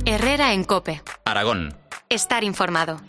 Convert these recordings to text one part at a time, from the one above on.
Herrera en COPE. Aragón. Estar informado.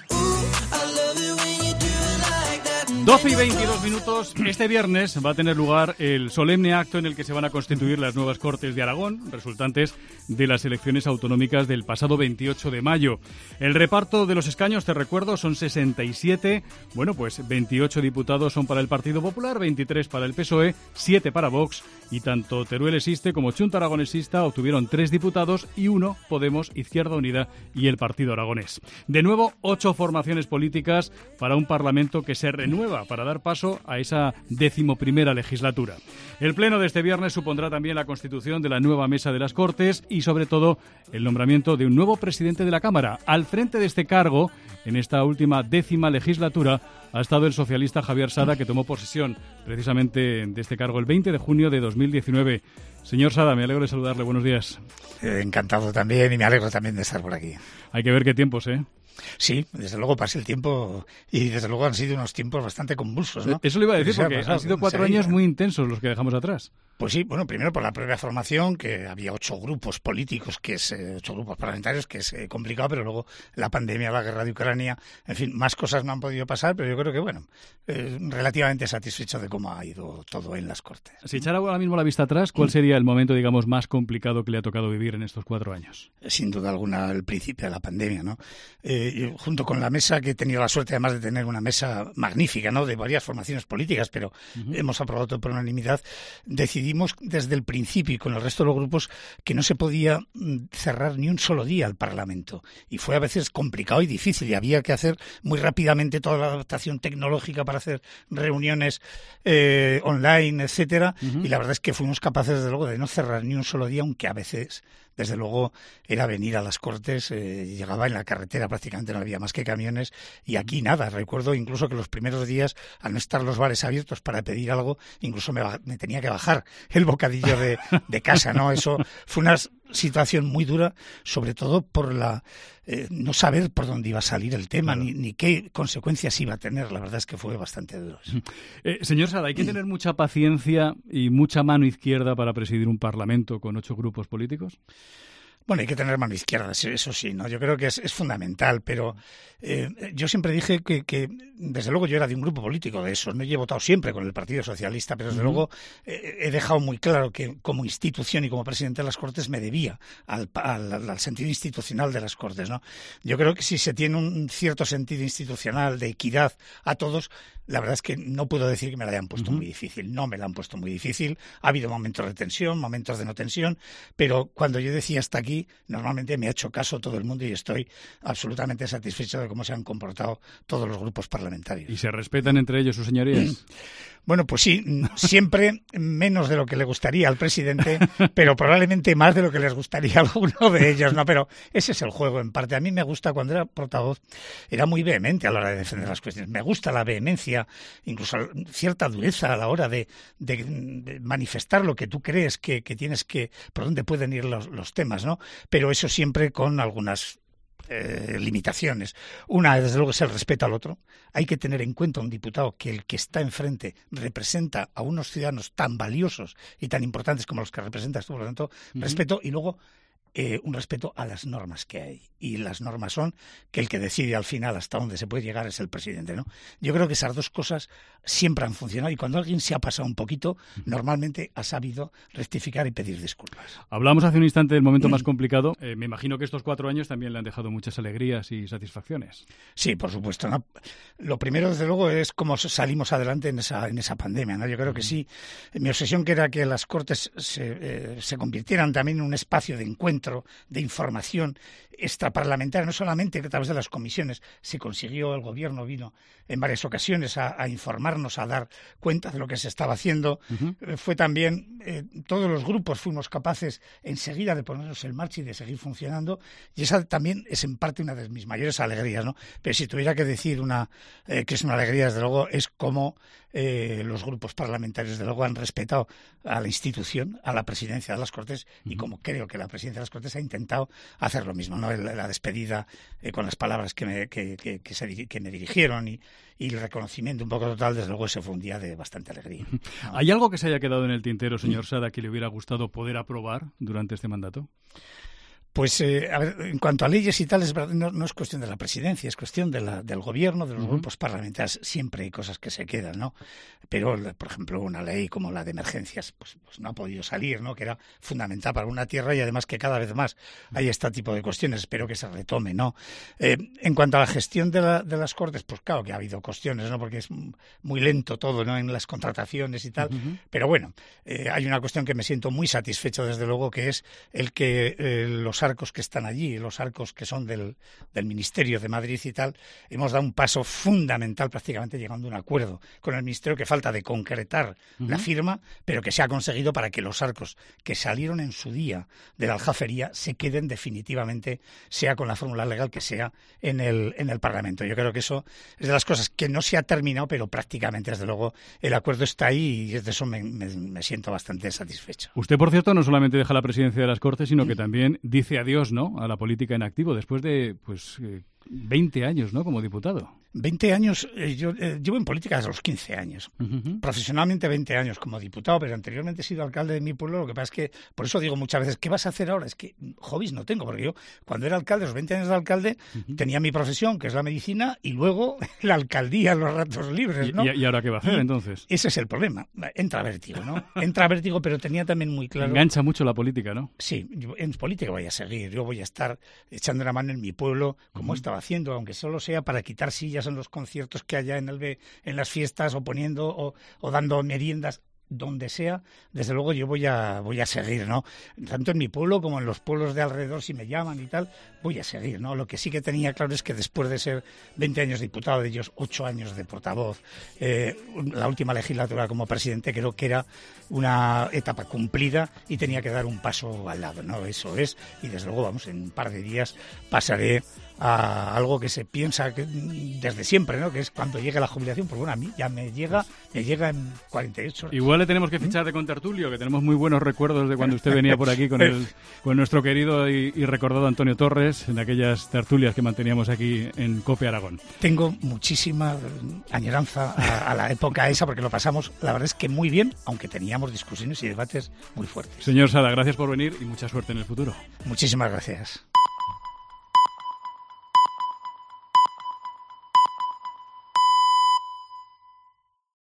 12 y 22 minutos. Este viernes va a tener lugar el solemne acto en el que se van a constituir las nuevas Cortes de Aragón, resultantes de las elecciones autonómicas del pasado 28 de mayo. El reparto de los escaños, te recuerdo, son 67. Bueno, pues 28 diputados son para el Partido Popular, 23 para el PSOE, 7 para Vox, y tanto Teruel Existe como Chunta Aragonesista obtuvieron 3 diputados y 1 Podemos, Izquierda Unida y el Partido Aragonés. De nuevo, 8 formaciones políticas para un Parlamento que se renueva para dar paso a esa 11ª legislatura. El pleno de este viernes supondrá también la constitución de la nueva mesa de las Cortes y, sobre todo, el nombramiento de un nuevo presidente de la Cámara. Al frente de este cargo, en esta última 10ª legislatura, ha estado el socialista Javier Sada, que tomó posesión precisamente de este cargo el 20 de junio de 2019. Señor Sada, me alegro de saludarle. Buenos días. Encantado también, y me alegro también de estar por aquí. Hay que ver qué tiempos, ¿eh? Sí, desde luego pasa el tiempo y desde luego han sido unos tiempos bastante convulsos, ¿no? Eso lo iba a decir, porque han sido 4 años muy intensos los que dejamos atrás. Pues sí, bueno, primero por la propia formación, que había 8 grupos políticos, 8 grupos parlamentarios, que es complicado, pero luego la pandemia, la guerra de Ucrania, en fin, más cosas no han podido pasar, pero yo creo que, bueno, relativamente satisfecho de cómo ha ido todo en las Cortes. Si echara ahora mismo la vista atrás, ¿cuál sería el momento, digamos, más complicado que le ha tocado vivir en estos 4 años? Sin duda alguna, el principio de la pandemia, ¿no? Yo, junto con la mesa, que he tenido la suerte además de tener una mesa magnífica, ¿no?, de varias formaciones políticas, pero hemos aprobado todo por unanimidad, decidimos desde el principio y con el resto de los grupos que no se podía cerrar ni un solo día al Parlamento. Y fue a veces complicado y difícil y había que hacer muy rápidamente toda la adaptación tecnológica para hacer reuniones online, etcétera. Y la verdad es que fuimos capaces, desde luego, de no cerrar ni un solo día, aunque a veces, desde luego, era venir a las Cortes, llegaba en la carretera, prácticamente no había más que camiones, y aquí nada. Recuerdo incluso que los primeros días, al no estar los bares abiertos para pedir algo, incluso me tenía que bajar el bocadillo de casa, ¿no? Eso fue una situación muy dura, sobre todo por no saber por dónde iba a salir el tema, claro, ni qué consecuencias iba a tener. La verdad es que fue bastante duro. Señor Sada, hay que tener mucha paciencia y mucha mano izquierda para presidir un Parlamento con 8 grupos políticos. Bueno, hay que tener mano izquierda, eso sí, ¿no? Yo creo que es fundamental, pero yo siempre dije que, desde luego, yo era de un grupo político de esos, no he votado siempre con el Partido Socialista, pero desde luego he dejado muy claro que como institución y como presidente de las Cortes me debía al sentido institucional de las Cortes, ¿no? Yo creo que si se tiene un cierto sentido institucional de equidad a todos, la verdad es que no puedo decir que me la hayan puesto muy difícil, no me la han puesto muy difícil, ha habido momentos de tensión, momentos de no tensión, pero cuando yo decía hasta aquí, normalmente me ha hecho caso todo el mundo y estoy absolutamente satisfecho de cómo se han comportado todos los grupos parlamentarios. ¿Y se respetan entre ellos sus señorías? Bueno, pues sí, siempre menos de lo que le gustaría al presidente, pero probablemente más de lo que les gustaría a alguno de ellos, ¿no? Pero ese es el juego, en parte. A mí me gusta, cuando era portavoz, era muy vehemente a la hora de defender las cuestiones. Me gusta la vehemencia, incluso cierta dureza a la hora de manifestar lo que tú crees que tienes que, por dónde pueden ir los temas, ¿no? Pero eso siempre con algunas limitaciones. Una, desde luego, es el respeto al otro. Hay que tener en cuenta un diputado que el que está enfrente representa a unos ciudadanos tan valiosos y tan importantes como los que representas tú, por lo tanto, respeto, y luego un respeto a las normas que hay. Y las normas son que el que decide al final hasta dónde se puede llegar es el presidente, ¿no? Yo creo que esas dos cosas siempre han funcionado y cuando alguien se ha pasado un poquito, normalmente ha sabido rectificar y pedir disculpas. Hablamos hace un instante del momento más complicado. Me imagino que estos 4 años también le han dejado muchas alegrías y satisfacciones. Sí, por supuesto, ¿no? Lo primero, desde luego, es cómo salimos adelante en esa pandemia, ¿no? Yo creo que sí. Mi obsesión, que era que las Cortes se convirtieran también en un espacio de encuentro, de información extraparlamentaria, no solamente a través de las comisiones. Se consiguió, el gobierno vino en varias ocasiones a informarnos, a dar cuenta de lo que se estaba haciendo. Fue también, todos los grupos fuimos capaces enseguida de ponernos en marcha y de seguir funcionando, y esa también es en parte una de mis mayores alegrías, ¿no? Pero si tuviera que decir que es una alegría, desde luego, es cómo los grupos parlamentarios, desde luego, han respetado a la institución, a la presidencia de las Cortes, y como creo que la presidencia de las Cortes ha intentado hacer lo mismo, ¿no? La despedida con las palabras que me dirigieron y el reconocimiento un poco total, desde luego, ese fue un día de bastante alegría, ¿no? ¿Hay algo que se haya quedado en el tintero, señor Sada, que le hubiera gustado poder aprobar durante este mandato? Pues, a ver, en cuanto a leyes y tal, es verdad, no es cuestión de la presidencia, es cuestión del gobierno, de los grupos parlamentarios. Siempre hay cosas que se quedan, ¿no? Pero, por ejemplo, una ley como la de emergencias, pues no ha podido salir, ¿no? Que era fundamental para una tierra y además que cada vez más hay este tipo de cuestiones. Espero que se retome, ¿no? En cuanto a la gestión de las Cortes, pues claro que ha habido cuestiones, ¿no? Porque es muy lento todo, ¿no? En las contrataciones y tal. Pero bueno, hay una cuestión que me siento muy satisfecho, desde luego, que es el que los arcos que están allí, los arcos que son del Ministerio de Madrid y tal, hemos dado un paso fundamental, prácticamente llegando a un acuerdo con el Ministerio, que falta de concretar la firma, pero que se ha conseguido para que los arcos que salieron en su día de la Aljafería se queden definitivamente, sea con la fórmula legal que sea, en el Parlamento. Yo creo que eso es de las cosas que no se ha terminado, pero prácticamente, desde luego, el acuerdo está ahí y de eso me siento bastante satisfecho. Usted, por cierto, no solamente deja la presidencia de las Cortes, sino que también dice adiós, ¿no?, a la política en activo, después de 20 años, ¿no?, como diputado. 20 años, yo llevo en política desde los 15 años. Profesionalmente 20 años como diputado, pero anteriormente he sido alcalde de mi pueblo. Lo que pasa es que, por eso digo muchas veces, ¿qué vas a hacer ahora? Es que hobbies no tengo, porque yo cuando era alcalde, los 20 años de alcalde, tenía mi profesión, que es la medicina, y luego la alcaldía, los ratos libres, ¿no? ¿Y ahora qué va a hacer, entonces? Ese es el problema. Entra vértigo, ¿no? Entra vértigo, pero tenía también muy claro... Engancha mucho la política, ¿no? Sí, en política voy a seguir. Yo voy a estar echando una mano en mi pueblo, como estaba haciendo, aunque solo sea para quitar sillas en los conciertos que haya en las fiestas, o poniendo o dando meriendas, donde sea. Desde luego yo voy a seguir, ¿no? Tanto en mi pueblo como en los pueblos de alrededor, si me llaman y tal, voy a seguir, ¿no? Lo que sí que tenía claro es que después de ser 20 años diputado, de ellos 8 años de portavoz, la última legislatura como presidente, creo que era una etapa cumplida y tenía que dar un paso al lado, ¿no? Eso es, y desde luego, vamos, en un par de días pasaré a algo que se piensa que desde siempre, ¿no?, que es cuando llegue la jubilación. Pues bueno, a mí ya me llega en 48 horas. Igual le tenemos que fichar de contertulio, que tenemos muy buenos recuerdos de cuando usted venía por aquí con nuestro querido y recordado Antonio Torres, en aquellas tertulias que manteníamos aquí en COPE Aragón. Tengo muchísima añoranza a la época esa, porque lo pasamos, la verdad es que muy bien, aunque teníamos discusiones y debates muy fuertes. Señor Sada, gracias por venir y mucha suerte en el futuro. Muchísimas gracias.